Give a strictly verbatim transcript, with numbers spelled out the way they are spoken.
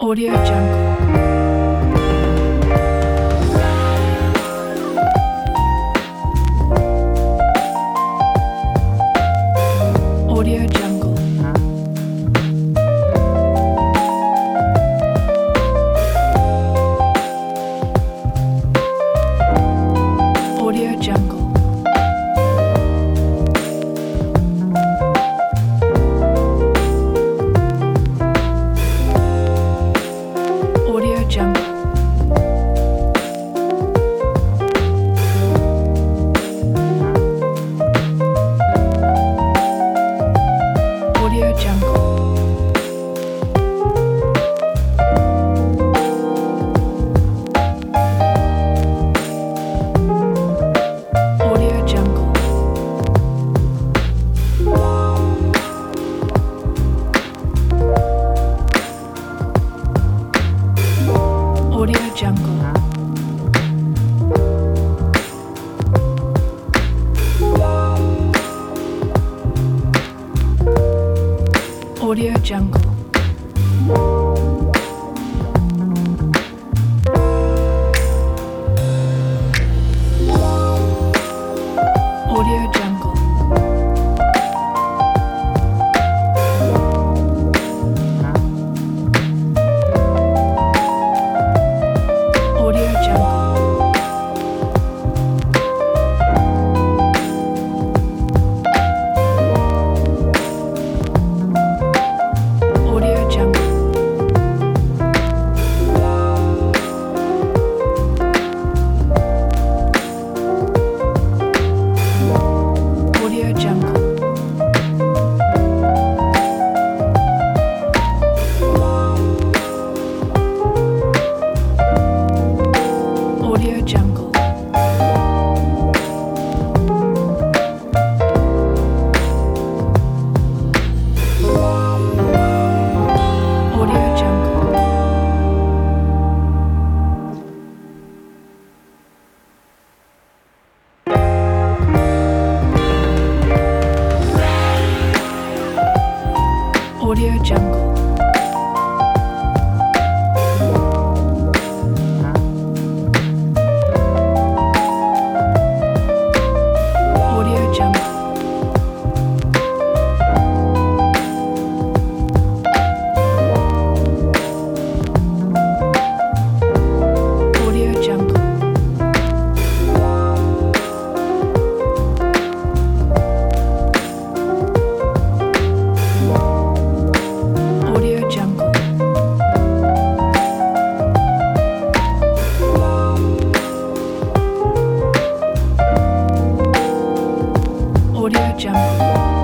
Audio Jungle. Audio Jungle. Audio Jungle. Audio Jungle. Audio Jungle. Audio Jungle. Audio Jungle. Audio Jungle. Audio Jungle. Audio Jungle. Audio Jungle. Audio Jungle. Audio Jungle. Audio Jungle. Audio Jungle. Audio Jungle. Audio Jungle. Audio Jungle. Audio Jungle.